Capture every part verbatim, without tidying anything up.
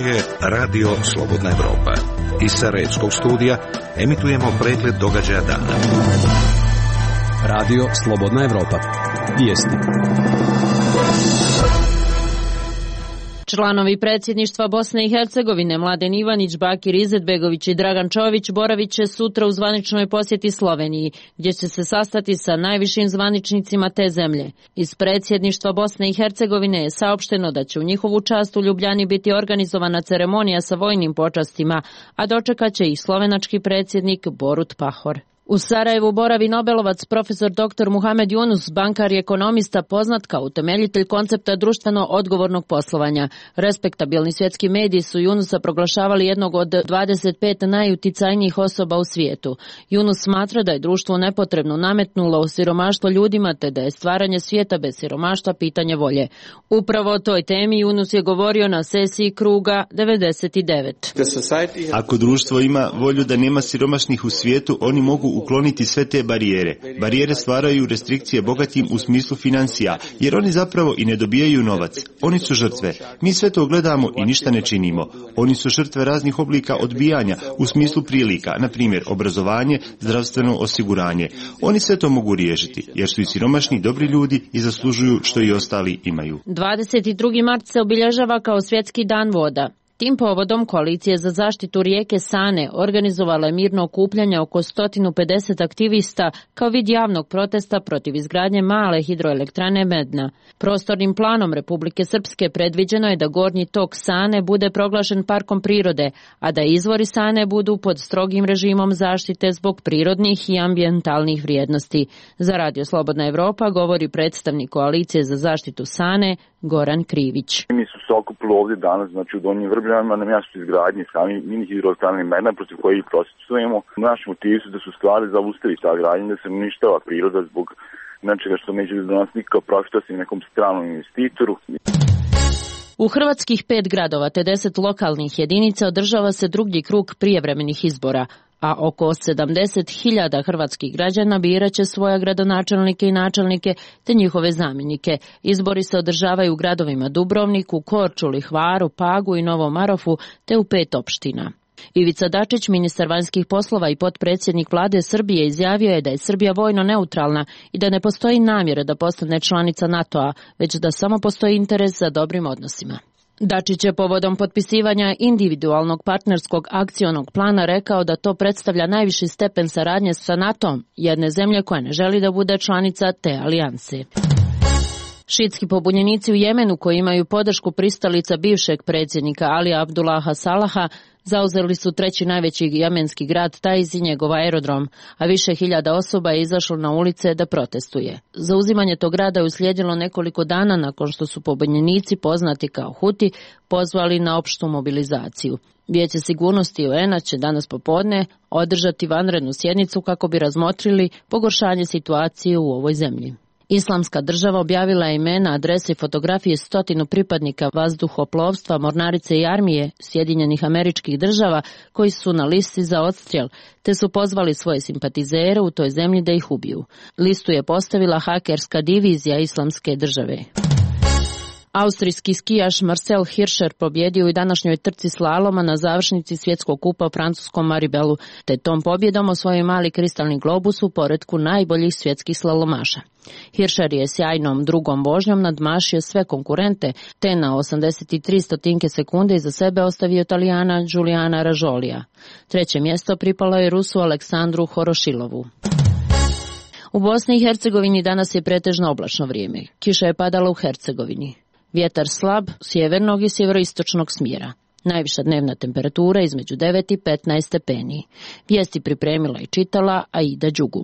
je Radio Slobodna Evropa. Iz Sarajevskog studija emitujemo pregled događaja dana. Radio Slobodna Evropa. Vijesti. Članovi predsjedništva Bosne i Hercegovine Mladen Ivanić, Bakir Izetbegović i Dragan Čović boravit će sutra u zvaničnoj posjeti Sloveniji, gdje će se sastati sa najvišim zvaničnicima te zemlje. Iz predsjedništva Bosne i Hercegovine je saopšteno da će u njihovu čast u Ljubljani biti organizovana ceremonija sa vojnim počastima, a dočekat će ih slovenački predsjednik Borut Pahor. U Sarajevu boravi Nobelovac profesor doktor Muhamed Yunus, bankar i ekonomista, poznat kao utemeljitelj koncepta društveno odgovornog poslovanja. Respektabilni svjetski mediji su Yunusa proglašavali jednog od dvadeset pet najuticajnijih osoba u svijetu. Yunus smatra da je društvo nepotrebno nametnulo siromaštvo ljudima, te da je stvaranje svijeta bez siromaštva pitanje volje. Upravo o toj temi Yunus je govorio na sesiji kruga devedeset devet. Ako društvo ima volju da nema siromašnih u svijetu, oni mogu ukloniti sve te barijere. Barijere stvaraju restrikcije bogatim u smislu financija, jer oni zapravo i ne dobijaju novac. Oni su žrtve. Mi sve to gledamo i ništa ne činimo. Oni su žrtve raznih oblika odbijanja u smislu prilika, na primjer obrazovanje, zdravstveno osiguranje. Oni sve to mogu riješiti, jer su i siromašni dobri ljudi i zaslužuju što i ostali imaju. dvadeset drugi mart se obilježava kao svjetski dan voda. Tim povodom Koalicija za zaštitu rijeke Sane organizovala je mirno okupljanje oko sto pedeset aktivista kao vid javnog protesta protiv izgradnje male hidroelektrane Medna. Prostornim planom Republike Srpske predviđeno je da gornji tok Sane bude proglašen parkom prirode, a da izvori Sane budu pod strogim režimom zaštite zbog prirodnih i ambijentalnih vrijednosti. Za Radio Slobodna Evropa govori predstavnik Koalicije za zaštitu Sane Goran Krivić. Mi su se okupili ovdje danas, znači u Donjim Vrbljama, na mjestu izgradnje sami mini hidroelektrane Medna, protiv kojih protestujemo. Naši motivi su da su stvari zaustaviti ta gradnja, da se uništava priroda zbog nečega što neće donositi nikakav profit osim nekom stranom investitoru. U hrvatskih pet gradova te deset lokalnih jedinica održava se drugi krug prijevremenih izbora, a oko sedamdeset hiljada hrvatskih građana birat će svoje gradonačelnike i načelnike te njihove zamjenike. Izbori se održavaju u gradovima Dubrovniku, Korčuli, Hvaru, Pagu i Novom Marofu te u pet opština. Ivica Dačić, ministar vanjskih poslova i potpredsjednik vlade Srbije, izjavio je da je Srbija vojno neutralna i da ne postoji namjera da postane članica NATO-a, već da samo postoji interes za dobrim odnosima. Dačić je povodom potpisivanja individualnog partnerskog akcionog plana rekao da to predstavlja najviši stepen saradnje sa NATO-om, jedne zemlje koja ne želi da bude članica te alijanse. Šitski pobunjenici u Jemenu, koji imaju podršku pristalica bivšeg predsjednika Alija Abdullaha Salaha, zauzeli su treći najveći jemenski grad Taiz i njegov aerodrom, a više hiljada osoba je izašlo na ulice da protestuje. Zauzimanje tog grada je uslijedilo nekoliko dana nakon što su pobunjenici, poznati kao Huti, pozvali na opštu mobilizaciju. Vijeće sigurnosti U N-a će danas popodne održati vanrednu sjednicu kako bi razmotrili pogoršanje situacije u ovoj zemlji. Islamska država objavila je imena, adrese i fotografije stotinu pripadnika vazduhoplovstva, mornarice i armije Sjedinjenih Američkih Država koji su na listi za odstrjel, te su pozvali svoje simpatizere u toj zemlji da ih ubiju. Listu je postavila hakerska divizija Islamske države. Austrijski skijaš Marcel Hirscher pobjedio u današnjoj trci slaloma na završnici svjetskog kupa u francuskom Maribelu, te tom pobjedom osvojio mali kristalni globus u poretku najboljih svjetskih slalomaša. Hirscher je sjajnom drugom vožnjom nadmašio sve konkurente, te na osamdeset tri stotinke sekunde iza sebe ostavio Italijana Giuliana Ražolija. Treće mjesto pripalo je Rusu Aleksandru Horošilovu. U Bosni i Hercegovini danas je pretežno oblačno vrijeme. Kiša je padala u Hercegovini. Vjetar slab, sjevernog i sjeveroistočnog smjera. Najviša dnevna temperatura između devet i petnaest stepeni. Vijesti pripremila i čitala Aida Đugum.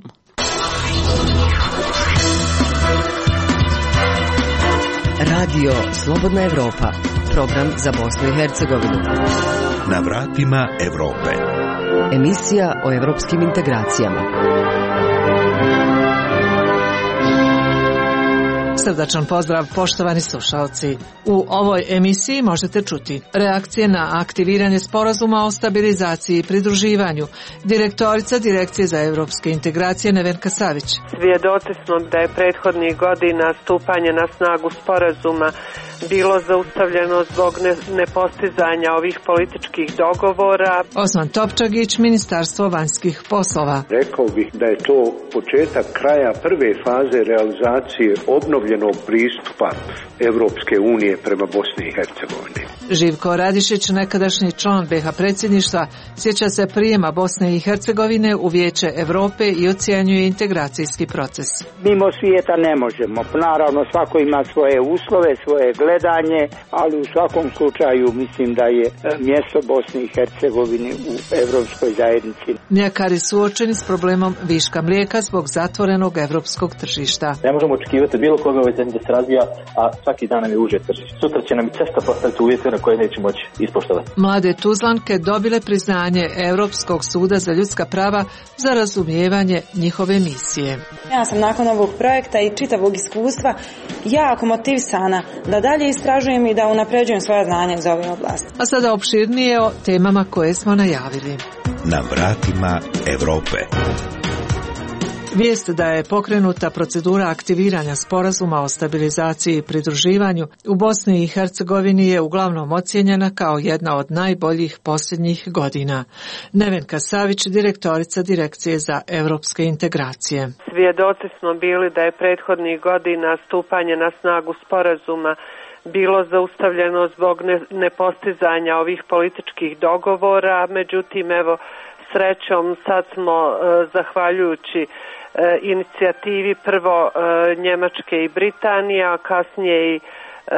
Radio Slobodna Evropa, program za Bosnu i Hercegovinu. Na vratima Evrope. Emisija o evropskim integracijama. Srdačan pozdrav, poštovani slušalci. U ovoj emisiji možete čuti reakcije na aktiviranje sporazuma o stabilizaciji i pridruživanju. Direktorica Direkcije za evropske integracije Nevenka Savić. Svjedoci smo da je prethodnih godina stupanje na snagu sporazuma bilo zaustavljeno zbog nepostizanja ovih političkih dogovora. Osman Topčagić, Ministarstvo vanjskih poslova. Rekao bih da je to početak kraja prve faze realizacije obnovljenog pristupa Evropske unije prema Bosni i Hercegovini. Živko Radišić, nekadašnji član be ha predsjedništva, sjeća se prijema Bosne i Hercegovine u Vijeće Europe i ocjenjuje integracijski proces. Mimo svijeta ne možemo. Naravno, svako ima svoje uslove, svoje gledanje, ali u svakom slučaju mislim da je mjesto Bosne i Hercegovine u Evropskoj zajednici. Mljekari suočeni s problemom viška mlijeka zbog zatvorenog evropskog tržišta. Ne možemo očekivati bilo koga ovoj zemlji da se razvija, a svaki dan nam je uže tržište. Sutra će nam i cesta postaviti uvjete na koje neće moći ispoštovati. Mlade Tuzlanke dobile priznanje Europskog suda za ljudska prava za razumijevanje njihove misije. Ja sam nakon ovog projekta i čitavog iskustva jako motivisana da dalje istražujem i da unapređujem svoje znanje za ove oblasti. A sada opširnije o temama koje smo najavili. Na vratima Europe. Vijest da je pokrenuta procedura aktiviranja sporazuma o stabilizaciji i pridruživanju u Bosni i Hercegovini je uglavnom ocijenjena kao jedna od najboljih posljednjih godina. Nevenka Savić, direktorica Direkcije za evropske integracije. Svjedoci smo bili da je prethodnih godina stupanje na snagu sporazuma bilo zaustavljeno zbog nepostizanja ovih političkih dogovora, međutim evo srećom sad smo zahvaljujući inicijativi prvo Njemačke i Britanije, a kasnije i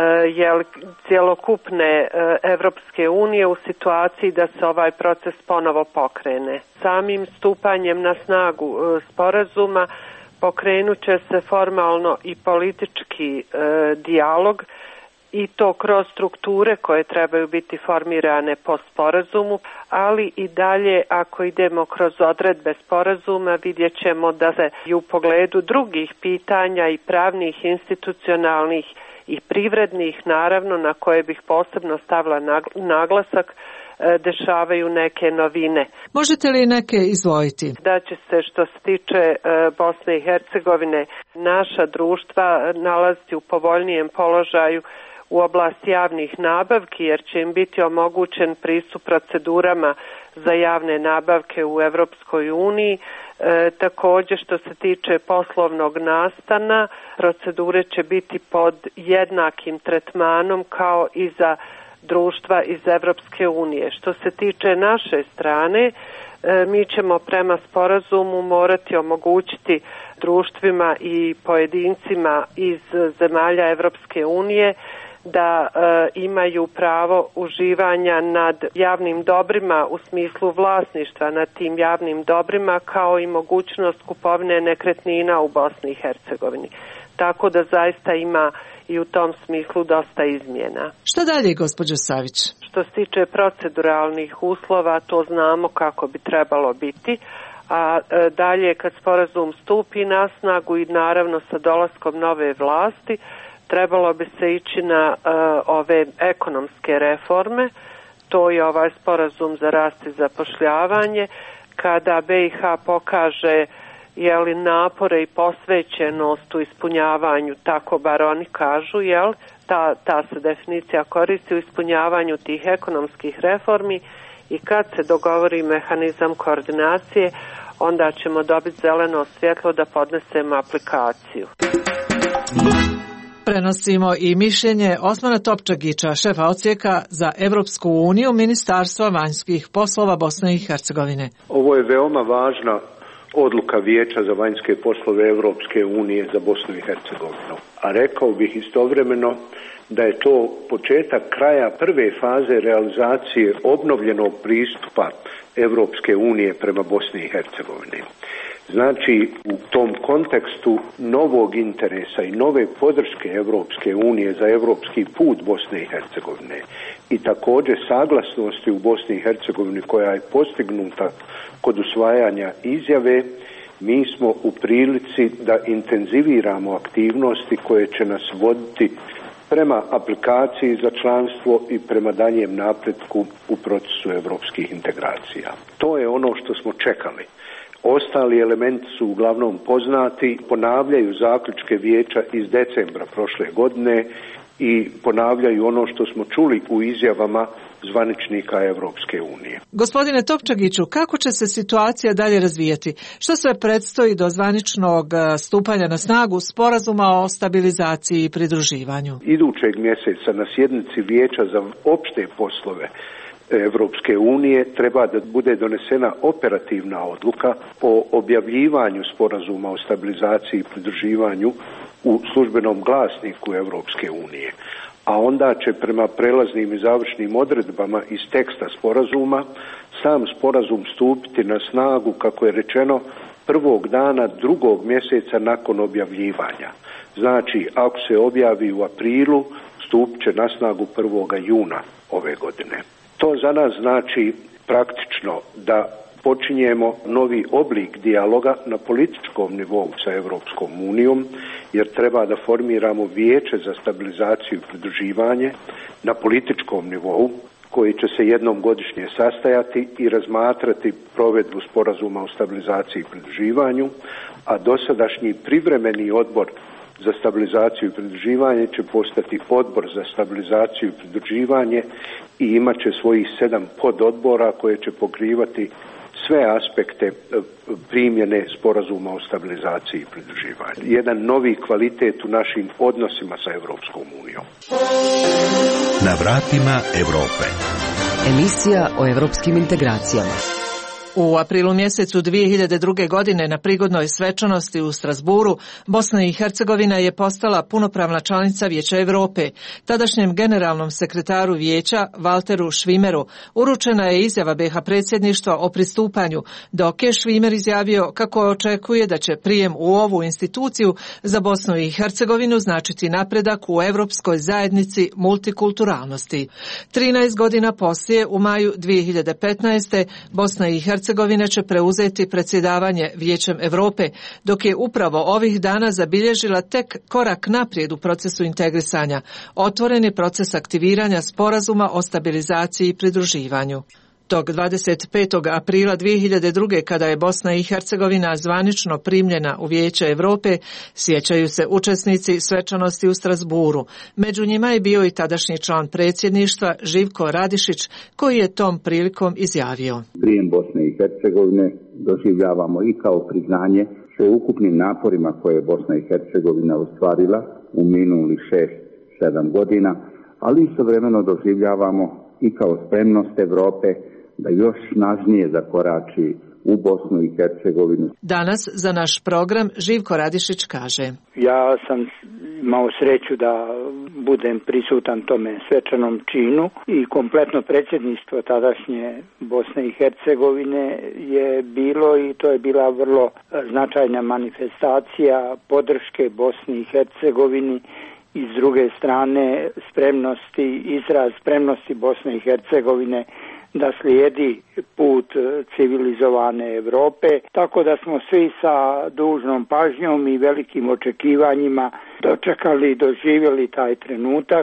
cjelokupne Evropske unije u situaciji da se ovaj proces ponovo pokrene. Samim stupanjem na snagu sporazuma pokrenut će se formalno i politički dijalog, i to kroz strukture koje trebaju biti formirane po sporazumu, ali i dalje ako idemo kroz odredbe sporazuma vidjet ćemo da se i u pogledu drugih pitanja i pravnih, institucionalnih i privrednih, naravno na koje bih posebno stavila naglasak, dešavaju neke novine. Možete li neke izdvojiti? Da će se, što se tiče Bosne i Hercegovine, naša društva nalaziti u povoljnijem položaju u oblasti javnih nabavki, jer će im biti omogućen pristup procedurama za javne nabavke u Evropskoj uniji. E, također što se tiče poslovnog nastana, procedure će biti pod jednakim tretmanom kao i za društva iz Evropske unije. Što se tiče naše strane, e, mi ćemo prema sporazumu morati omogućiti društvima i pojedincima iz zemalja Evropske unije da e, imaju pravo uživanja nad javnim dobrima u smislu vlasništva nad tim javnim dobrima, kao i mogućnost kupovine nekretnina u Bosni i Hercegovini. Tako da zaista ima i u tom smislu dosta izmjena. Šta dalje, gospođo Savić? Što se tiče proceduralnih uslova, to znamo kako bi trebalo biti, a e, dalje kad sporazum stupi na snagu i naravno sa dolaskom nove vlasti, trebalo bi se ići na uh, ove ekonomske reforme, to je ovaj sporazum za rast i zapošljavanje, kada be i ha pokaže jeli, napore i posvećenost u ispunjavanju, tako bar oni kažu, jel, ta, ta se definicija koristi u ispunjavanju tih ekonomskih reformi, i kad se dogovori mehanizam koordinacije, onda ćemo dobiti zeleno svjetlo da podnesemo aplikaciju. Prenosimo i mišljenje Osmana Topčagića, šefa odsjeka za Evropsku uniju Ministarstva vanjskih poslova Bosne i Hercegovine. Ovo je veoma važna odluka Vijeća za vanjske poslove Evropske unije za Bosnu i Hercegovinu. A rekao bih istovremeno da je to početak kraja prve faze realizacije obnovljenog pristupa Evropske unije prema Bosni i Hercegovini. Znači, u tom kontekstu novog interesa i nove podrške Evropske unije za evropski put Bosne i Hercegovine i također saglasnosti u Bosni i Hercegovini koja je postignuta kod usvajanja izjave, Mi smo u prilici da intenziviramo aktivnosti koje će nas voditi prema aplikaciji za članstvo i prema daljem napretku u procesu europskih integracija. To je ono što smo čekali. Ostali elementi su uglavnom poznati, ponavljaju zaključke vijeća iz decembra prošle godine i ponavljaju ono što smo čuli u izjavama zvaničnika Evropske unije. Gospodine Topčagiću, kako će se situacija dalje razvijati? Što sve predstoji do zvaničnog stupanja na snagu sporazuma o stabilizaciji i pridruživanju? Idućeg mjeseca na sjednici vijeća za opšte poslove Evropske unije treba da bude donesena operativna odluka o objavljivanju sporazuma o stabilizaciji i pridruživanju u službenom glasniku Evropske unije. A onda će prema prelaznim i završnim odredbama iz teksta sporazuma sam sporazum stupiti na snagu, kako je rečeno, prvog dana drugog mjeseca nakon objavljivanja. Znači, ako se objavi u aprilu, stupit će na snagu prvog juna ove godine. To za nas znači praktično da počinjemo novi oblik dijaloga na političkom nivou sa Evropskom unijom, jer treba da formiramo vijeće za stabilizaciju i pridruživanje na političkom nivou, koji će se jednom godišnje sastajati i razmatrati provedbu sporazuma o stabilizaciji i pridruživanju, a dosadašnji privremeni odbor za stabilizaciju i pridruživanje će postati odbor za stabilizaciju i pridruživanje i imat će svojih sedam pododbora koje će pokrivati sve aspekte primjene sporazuma o stabilizaciji i pridruživanju. Jedan novi kvalitet u našim odnosima sa Evropskom unijom. Na vratima Evrope. Emisija o evropskim integracijama. U aprilu mjesecu dvije hiljade druge. godine na prigodnoj svečanosti u Strasburu Bosna i Hercegovina je postala punopravna članica Vijeća Europe. Tadašnjem generalnom sekretaru Vijeća Valteru Švimeru uručena je izjava be ha predsjedništva o pristupanju, dok je Švimer izjavio kako očekuje da će prijem u ovu instituciju za Bosnu i Hercegovinu značiti napredak u europskoj zajednici multikulturalnosti. trinaest godina poslije, u maju dvije hiljade petnaeste. Bosna i Hercegovina Hercegovina će preuzeti predsjedavanje Vijećem Europe, dok je upravo ovih dana zabilježila tek korak naprijed u procesu integrisanja. Otvoren je proces aktiviranja sporazuma o stabilizaciji i pridruživanju. Tog dvadeset petog aprila dvije hiljade druge. kada je Bosna i Hercegovina zvanično primljena u Vijeće Europe, sjećaju se učesnici svečanosti u Strasburu. Među njima je bio i tadašnji član predsjedništva Živko Radišić, koji je tom prilikom izjavio: Prijem Bosne i Hercegovine doživljavamo i kao priznanje sveukupnim naporima koje je Bosna i Hercegovina ostvarila u minulih šest sedam godina, ali istovremeno doživljavamo i kao spremnost Europe da još snažnije zakorači u Bosnu i Hercegovinu. Danas za naš program Živko Radišić kaže: Ja sam imao sreću da budem prisutan tome svečanom činu i kompletno predsjedništvo tadašnje Bosne i Hercegovine je bilo, i to je bila vrlo značajna manifestacija podrške Bosni i Hercegovini i s druge strane spremnosti, izraz spremnosti Bosne i Hercegovine da slijedi put civilizovane Europe, tako da smo svi sa dužnom pažnjom i velikim očekivanjima dočekali i doživjeli taj trenutak.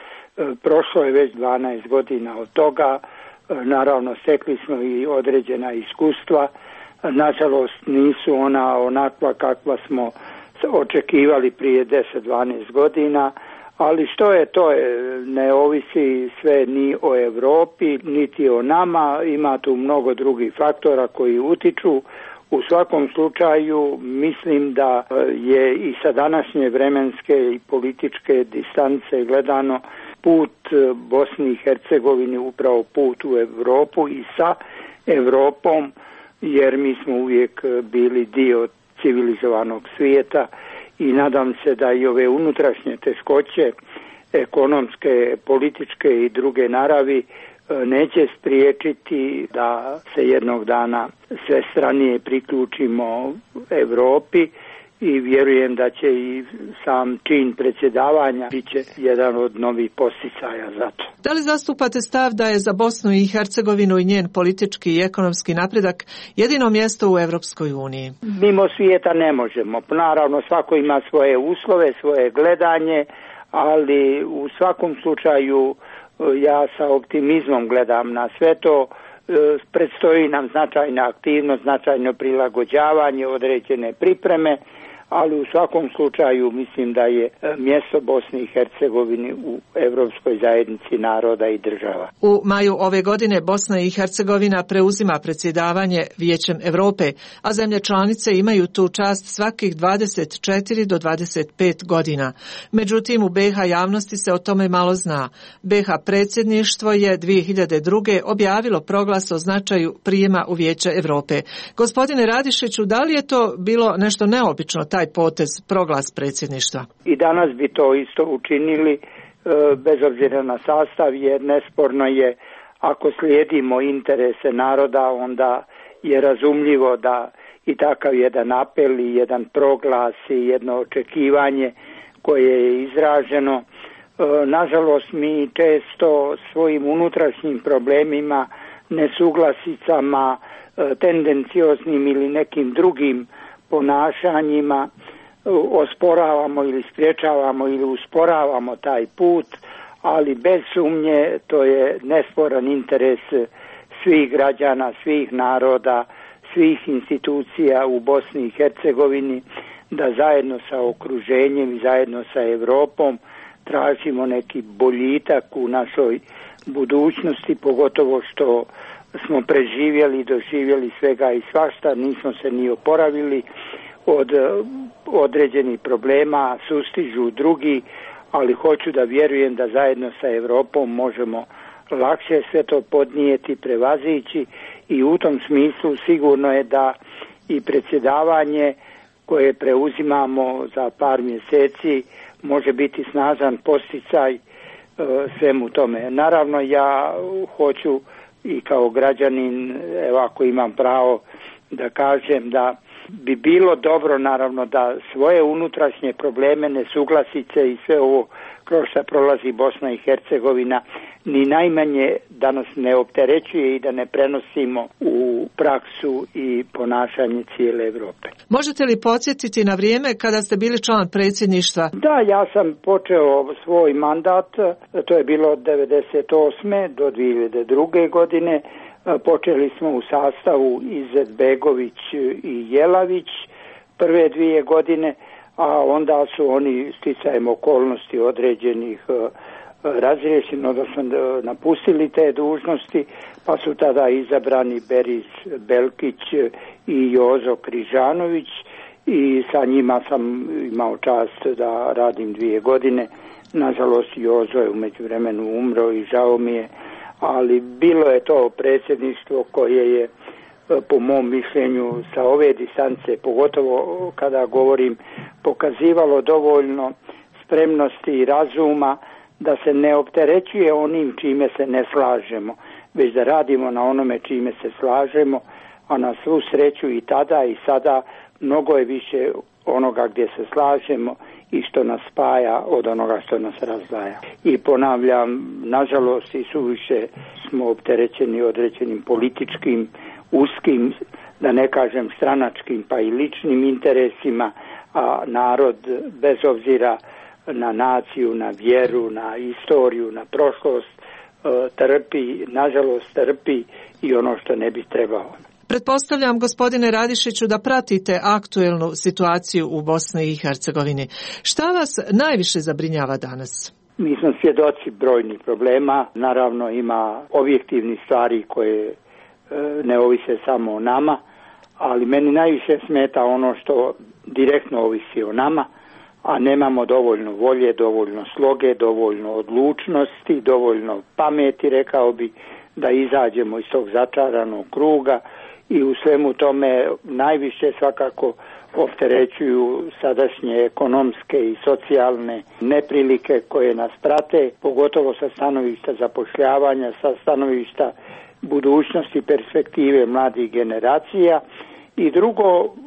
Prošlo je već dvanaest godina od toga, naravno stekli smo i određena iskustva, nažalost nisu ona onakva kakva smo očekivali prije deset dvanaest godina, ali što je to je, ne ovisi sve ni o Europi niti o nama, ima tu mnogo drugih faktora koji utiču. U svakom slučaju mislim da je i sa današnje vremenske i političke distance gledano put Bosni i Hercegovine upravo put u Europu i sa Europom, jer mi smo uvijek bili dio civilizovanog svijeta i nadam se da i ove unutrašnje teškoće ekonomske, političke i druge naravi neće spriječiti da se jednog dana sve stranije priključimo Europi, i vjerujem da će i sam čin predsjedavanja biće jedan od novih posticaja za to. Da li zastupate stav da je za Bosnu i Hercegovinu i njen politički i ekonomski napredak jedino mjesto u Europskoj uniji? Mimo svijeta ne možemo. Naravno, svako ima svoje uslove, svoje gledanje, ali u svakom slučaju ja sa optimizmom gledam na sve to. Predstoji nam značajna aktivnost, značajno prilagođavanje, određene pripreme, ali u svakom slučaju mislim da je mjesto Bosne i Hercegovine u Europskoj zajednici naroda i država. U maju ove godine Bosna i Hercegovina preuzima predsjedavanje Vijećem Europe, a zemlje članice imaju tu čast svakih dvadeset četiri do dvadeset pet godina. Međutim, u be ha javnosti se o tome malo zna. be ha predsjedništvo je dvije hiljade druge. objavilo proglas o značaju prijema u Vijeće Europe. Gospodine Radišiću, da li je to bilo nešto neobično, taj potez, proglas predsjedništva? I danas bi to isto učinili, bez obzira na sastav, jer nesporno je, ako slijedimo interese naroda, onda je razumljivo da i takav jedan apel i jedan proglas i jedno očekivanje koje je izraženo. Nažalost, mi često svojim unutrašnjim problemima, nesuglasicama, tendencioznim ili nekim drugim ponašanjima osporavamo ili spriječavamo ili usporavamo taj put, ali bez sumnje to je nesporan interes svih građana, svih naroda, svih institucija u Bosni i Hercegovini da zajedno sa okruženjem i zajedno sa Europom tražimo neki boljitak u našoj budućnosti, pogotovo što smo preživjeli i doživjeli svega i svašta, nismo se ni oporavili od određenih problema, sustižu drugi, ali hoću da vjerujem da zajedno sa Europom možemo lakše sve to podnijeti, prevazići, i u tom smislu sigurno je da i predsjedavanje koje preuzimamo za par mjeseci može biti snažan posticaj e, svemu tome. Naravno, ja hoću i kao građanin, evo ako imam pravo da kažem, da bi bilo dobro naravno da svoje unutrašnje probleme, nesuglasice i sve ovo kroz što prolazi Bosna i Hercegovina ni najmanje da nas ne opterećuje i da ne prenosimo u praksu i ponašanje cijele Europe. Možete li podsjetiti na vrijeme kada ste bili član predsjedništva? Da, ja sam počeo svoj mandat, to je bilo od devedeset osme do dvije hiljade druge. godine. Počeli smo u sastavu Izetbegović i Jelavić prve dvije godine, a onda su oni sticajem okolnosti određenih razriješeni, odnosno napustili te dužnosti, pa su tada izabrani Beris Belkić i Jozo Križanović i sa njima sam imao čast da radim dvije godine. Nažalost, Jozo je u međuvremenu umro i žao mi je, ali bilo je to predsjedništvo koje je, po mom mišljenju, sa ove distance, pogotovo kada govorim, pokazivalo dovoljno spremnosti i razuma da se ne opterećuje onim čime se ne slažemo, već da radimo na onome čime se slažemo, a na svu sreću i tada i sada mnogo je više onoga gdje se slažemo i što nas spaja od onoga što nas razdvaja. I ponavljam, nažalost i suviše smo opterećeni određenim političkim, uskim, da ne kažem stranačkim, pa i ličnim interesima, a narod bez obzira na naciju, na vjeru, na istoriju, na prošlost trpi, nažalost trpi i ono što ne bi trebao. Pretpostavljam, gospodine Radišiću, da pratite aktuelnu situaciju u Bosni i Hercegovini. Šta vas najviše zabrinjava danas? Mi smo svjedoci brojnih problema. Naravno, ima objektivnih stvari koje ne ovise samo o nama, ali meni najviše smeta ono što direktno ovisi o nama, a nemamo dovoljno volje, dovoljno sloge, dovoljno odlučnosti, dovoljno pameti, rekao bi, da izađemo iz tog začaranog kruga. I u svemu tome najviše svakako opterećuju sadašnje ekonomske i socijalne neprilike koje nas prate, pogotovo sa stanovišta zapošljavanja, sa stanovišta budućnosti, perspektive mladih generacija. I drugo,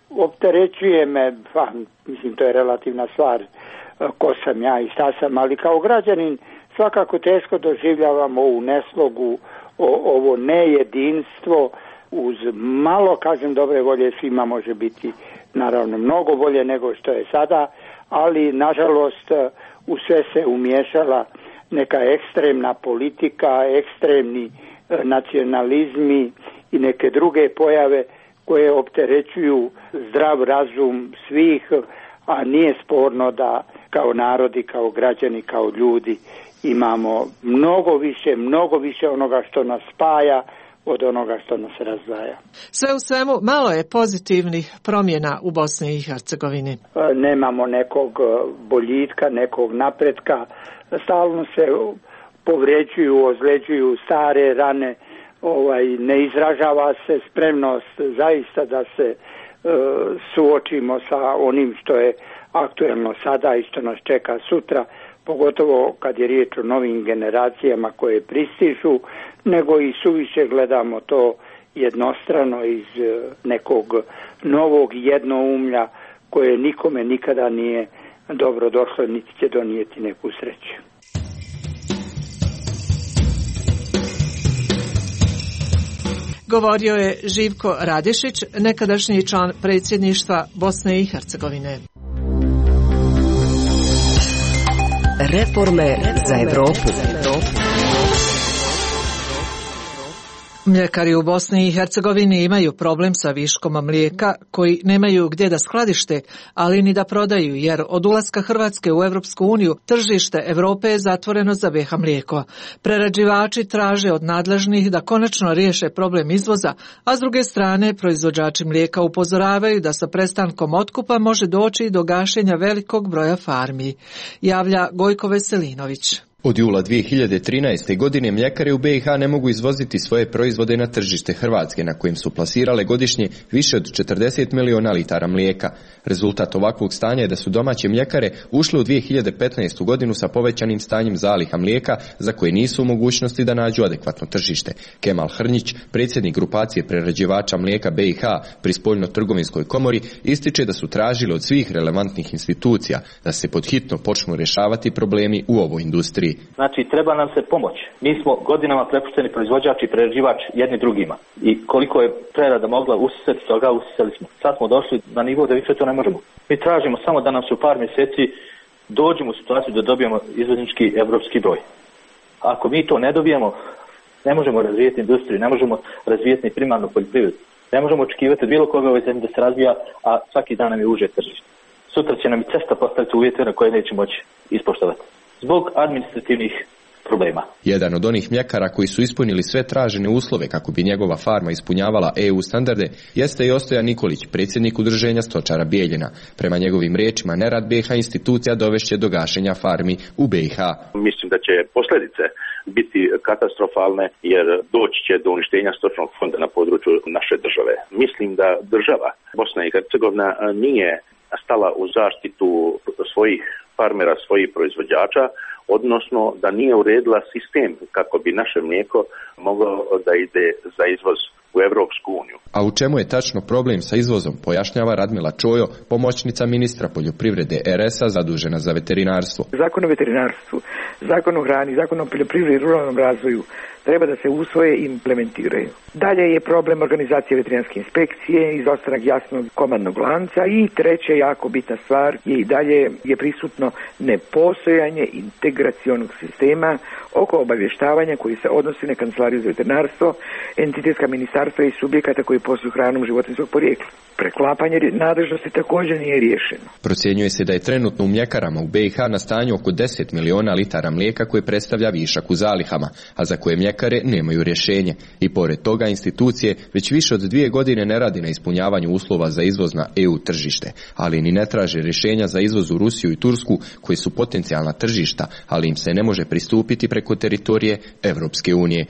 opterećuje me, pa, mislim to je relativna stvar ko sam ja i šta sam, ali kao građanin svakako teško doživljavam ovu neslogu, o, ovo nejedinstvo. Uz malo, kažem, dobre volje svima može biti naravno mnogo bolje nego što je sada, ali nažalost u sve se umiješala neka ekstremna politika, ekstremni nacionalizmi i neke druge pojave koje opterećuju zdrav razum svih, a nije sporno da kao narodi, kao građani, kao ljudi imamo mnogo više, mnogo više onoga što nas spaja od onoga što nas razdvaja. Sve u svemu, malo je pozitivnih promjena u Bosni i Hercegovini. Nemamo nekog boljitka, nekog napretka, stalno se povređuju, ozleđuju stare rane, ovaj, ne izražava se spremnost zaista da se e, suočimo sa onim što je aktuelno sada i što nas čeka sutra, pogotovo kad je riječ o novim generacijama koje pristižu, nego i suviše gledamo to jednostrano iz nekog novog jednoumlja koje nikome nikada nije dobro došlo, niti će donijeti neku sreću. Govorio je Živko Radišić, nekadašnji član predsjedništva Bosne i Hercegovine. Reforme za Evropu. Mljekari u Bosni i Hercegovini imaju problem sa viškom mlijeka koji nemaju gdje da skladište, ali ni da prodaju, jer od ulaska Hrvatske u Europsku uniju tržište Europe je zatvoreno za B iH mlijeko. Prerađivači traže od nadležnih da konačno riješe problem izvoza, a s druge strane proizvođači mlijeka upozoravaju da sa prestankom otkupa može doći i do gašenja velikog broja farmi. Javlja Gojko Veselinović. Od jula dvije hiljade trinaeste. godine mljekare u B iH ne mogu izvoziti svoje proizvode na tržište Hrvatske, na kojim su plasirale godišnje više od četrdeset miliona litara mlijeka. Rezultat ovakvog stanja je da su domaće mljekare ušle u dvije hiljade petnaestu. godinu sa povećanim stanjem zaliha mlijeka, za koje nisu u mogućnosti da nađu adekvatno tržište. Kemal Hrnjić, predsjednik grupacije prerađivača mlijeka B iH pri Spoljno-trgovinskoj komori, ističe da su tražili od svih relevantnih institucija da se pod hitno počnu rješavati problemi u ovoj industriji. Znači, treba nam se pomoć. Mi smo godinama prepušteni proizvođač i prerađivač jedni drugima. I koliko je prerada mogla usisati toga, usisali smo. Sad smo došli na nivo da više to ne možemo. Mi tražimo samo da nam se u par mjeseci dođemo u situaciju da dobijemo izvoznički evropski broj. Ako mi to ne dobijemo, ne možemo razvijeti industriju, ne možemo razvijeti ni primarnu poljoprivredu. Ne možemo očekivati bilo koga u ovoj zemlji da se razvija, a svaki dan nam je uže tržište. Sutra će nam i cesta postaviti uvjete na koje neće moći ispoštovati zbog administrativnih problema. Jedan od onih mljekara koji su ispunili sve tražene uslove kako bi njegova farma ispunjavala E U standarde jeste i Ostoja Nikolić, predsjednik udruženja stočara Bijeljina. Prema njegovim riječima, nerad B iH institucija dovešće do gašenja farmi u B iH. Mislim da će posljedice biti katastrofalne jer doći će do uništenja stočnog fonda na području naše države. Mislim da država Bosna i Hercegovina nije stala u zaštitu svojih farmera, svojih proizvođača, odnosno da nije uredila sistem kako bi naše mlijeko moglo da ide za izvoz u Europsku uniju. A u čemu je tačno problem sa izvozom, pojašnjava Radmila Čojo, pomoćnica ministra poljoprivrede R S-a zadužena za veterinarstvo. Zakon o veterinarstvu, zakon o hrani, zakon o poljoprivredi i ruralnom razvoju treba da se usvoje i implementiraju. Dalje je problem organizacije veterinarske inspekcije, izostanak jasnog komandnog lanca i treća jako bitna stvar je i dalje je prisutno nepostojanje integracionog sistema oko obavještavanja koji se odnosi na Kancelariju za veterinarstvo, entitetska ministarstva i subjekata koji posluju hranom životinjskog porijekla. Preklapanje nadležnosti također nije riješeno. Procjenjuje se da je trenutno u mljekarama u B iH na stanju oko deset miliona litara mlijeka koje predstavlja višak u zalihama, a za koje mljekare nemaju rješenje. I pored toga institucije već više od dvije godine ne radi na ispunjavanju uslova za izvoz na E U tržište, ali ni ne traže rješenja za izvoz u Rusiju i Tursku koji su potencijalna tržišta, ali im se ne može pristupiti preko teritorije Europske unije.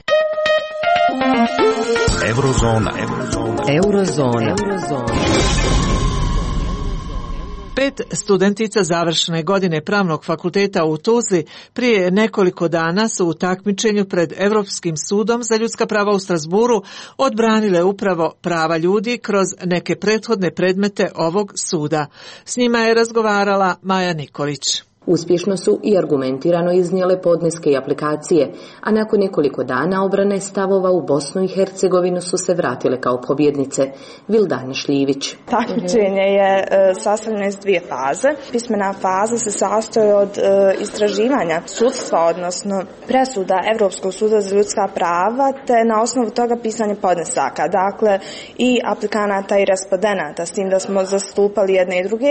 Eurozona. Eurozona. Eurozona. Pet studentica završne godine Pravnog fakulteta u Tuzli prije nekoliko dana su u takmičenju pred Europskim sudom za ljudska prava u Strasburu odbranile upravo prava ljudi kroz neke prethodne predmete ovog suda. S njima je razgovarala Maja Nikolić. Uspješno su i argumentirano iznijele podneske i aplikacije, a nakon nekoliko dana obrane stavova u Bosnu i Hercegovinu su se vratile kao pobjednice. Vildana Šljivić. Takmičenje je e, sastavljeno iz dvije faze. Pismena faza se sastoji od e, istraživanja sudstva, odnosno presuda Europskog suda za ljudska prava, te na osnovu toga pisanje podnesaka. Dakle, i aplikanata i respondenata, s tim da smo zastupali jedne i druge.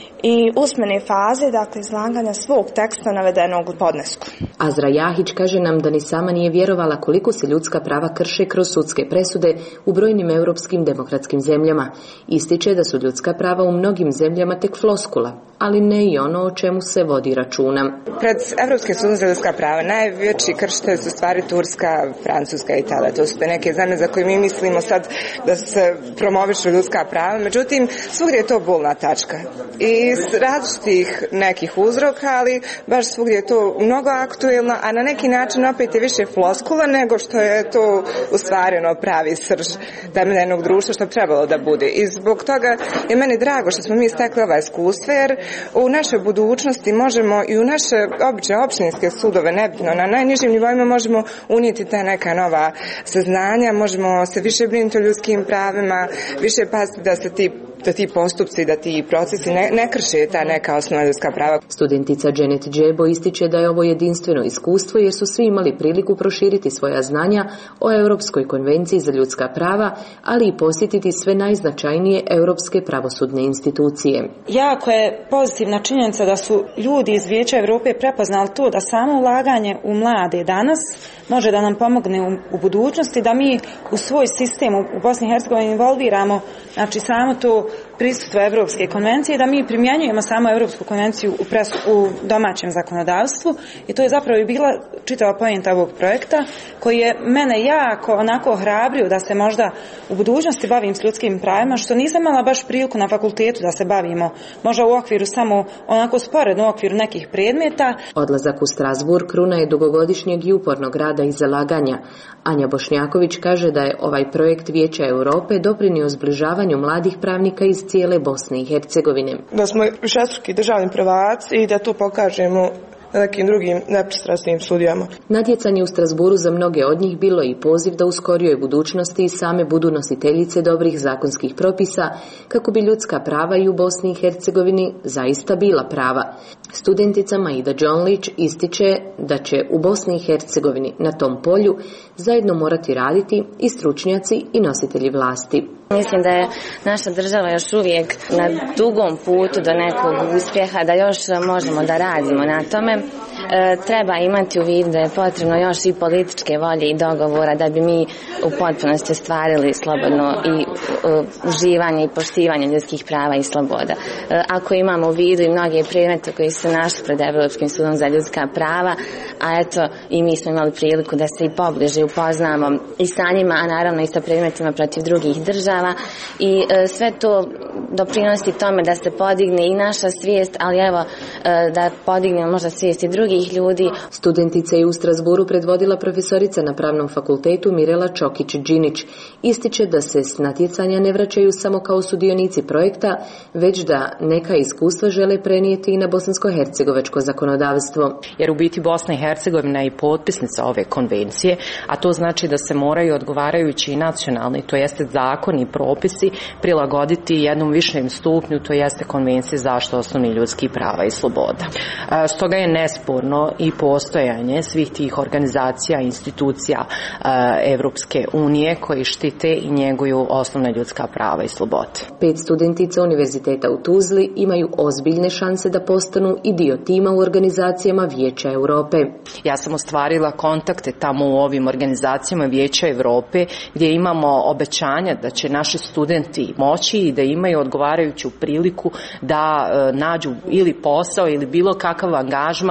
I usmene faze, dakle, izlaganja svog teksta navedenog u podnesku. Azra Jahić kaže nam da ni sama nije vjerovala koliko se ljudska prava krše kroz sudske presude u brojnim europskim demokratskim zemljama. Ističe da su ljudska prava u mnogim zemljama tek floskula, ali ne i ono o čemu se vodi računa. Pred Europskim sudom za ljudska prava najveći kršitelji su stvari Turska, Francuska i Italija. To su te neke zemlje za koje mi mislimo sad da se promovišu ljudska prava. Međutim, svugdje je to bolna tačka. I iz različitih nekih uzroka, ali baš svugdje je to mnogo aktuelno, a na neki način opet je više floskula nego što je to u stvari ono pravi srž temeljnog društva što bi trebalo da bude. I zbog toga je meni drago što smo mi stekli ova iskustva, jer u našoj budućnosti možemo i u naše obične općinske sudove, nebitno na najnižim nivoima, možemo unijeti ta neka nova saznanja, možemo se više brinuti o ljudskim pravima, više paziti da se ti da ti postupci, da ti procesi ne, ne krše ta neka osnovna ljudska prava. Studentica Janet Džebo ističe da je ovo jedinstveno iskustvo jer su svi imali priliku proširiti svoja znanja o Europskoj konvenciji za ljudska prava, ali i posjetiti sve najznačajnije europske pravosudne institucije. Jako je pozitivna činjenica da su ljudi iz Vijeća Europe prepoznali to da samo ulaganje u mlade danas može da nam pomogne u, u budućnosti, da mi u svoj sistem u, u Bosni i Hercegovini involviramo, znači samo to prisustvo Europske konvencije, da mi primjenjujemo samo Europsku konvenciju u, presu, u domaćem zakonodavstvu, i to je zapravo i bila čitava poenta ovog projekta, koji je mene jako onako hrabrio da se možda u budućnosti bavim s ljudskim pravima, što nisam imala baš priliku na fakultetu da se bavimo, možda u okviru samo onako sporedno u okviru nekih predmeta. Odlazak u Strasbourg kruna je dugogodišnjeg i upornog rada i zalaganja. Anja Bošnjaković kaže da je ovaj projekt Vijeća Europe doprinio zbližavanju mladih pravnika iz cijele Bosne i Hercegovine. Da smo višestruki državni prvaci i da to pokažemo nekim drugim nepristrasnim sudijama. Natjecanje u Strasburu za mnoge od njih bilo i poziv da u skorijoj budućnosti i same budu nositeljice dobrih zakonskih propisa kako bi ljudska prava i u Bosni i Hercegovini zaista bila prava. Studentica Maida Đonlić ističe da će u Bosni i Hercegovini na tom polju zajedno morati raditi i stručnjaci i nositelji vlasti. Mislim da je naša država još uvijek na dugom putu do nekog uspjeha, da još možemo da radimo na tome. E, treba imati u vidu da je potrebno još i političke volje i dogovora da bi mi u potpunosti ostvarili slobodno i uh, uživanje i poštivanje ljudskih prava i sloboda. E, ako imamo u vidu i mnoge predmete koji su našli pred Europskim sudom za ljudska prava, a eto i mi smo imali priliku da se i pobliže upoznamo i sa njima, a naravno i sa predmetima protiv drugih država, i e, sve to doprinosi tome da se podigne i naša svijest, ali evo e, da podignemo možda svijest i drugih ljudi. Studentica je u Strasburu predvodila profesorica na Pravnom fakultetu Mirela Čokić-Đinić. Ističe da se s natjecanja ne vraćaju samo kao sudionici projekta, već da neka iskustva žele prenijeti i na bosansko-hercegovačko zakonodavstvo. Jer u biti Bosna i Hercegovina je i potpisnica ove konvencije, a to znači da se moraju odgovarajući i nacionalni, to jeste zakoni i propisi, prilagoditi jednom višem stupnju, to jeste konvencije zaštite osnovnih ljudskih prava i sloboda. Stoga je nesporno i postojanje svih tih organizacija, institucija Evropske unije koji štite i njeguju osnovna ljudska prava i slobode. Pet studentica Univerziteta u Tuzli imaju ozbiljne šanse da postanu i dio tima u organizacijama Vijeća Europe. Ja sam ostvarila kontakte tamo u ovim organizacijama Vijeća Europe gdje imamo obećanja da će naši studenti moći i da imaju odgovarajuću priliku da e, nađu ili posao ili bilo kakav angažman tipa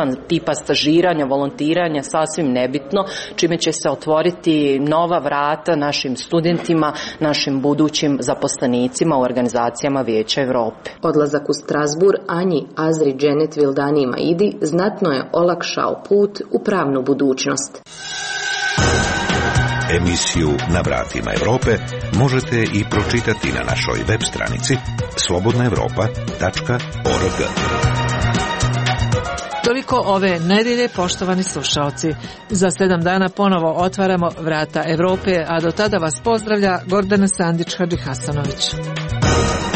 tipa stažiranja, volontiranja, sasvim nebitno, čime će se otvoriti nova vrata našim studentima, našim budućim zaposlenicima u organizacijama Vijeća Evrope. Odlazak u Strasbourg Anji, Azri, Dženet, Vildani i Maidi znatno je olakšao put u pravnu budućnost. Emisiju Na vratima Evrope možete i pročitati na našoj web stranici slobodna evropa tačka org. Toliko ove nedelje, poštovani slušaoci. Za sedam dana ponovo otvaramo vrata Evrope, a do tada vas pozdravlja Gordana Sandić-Hadžihasanović.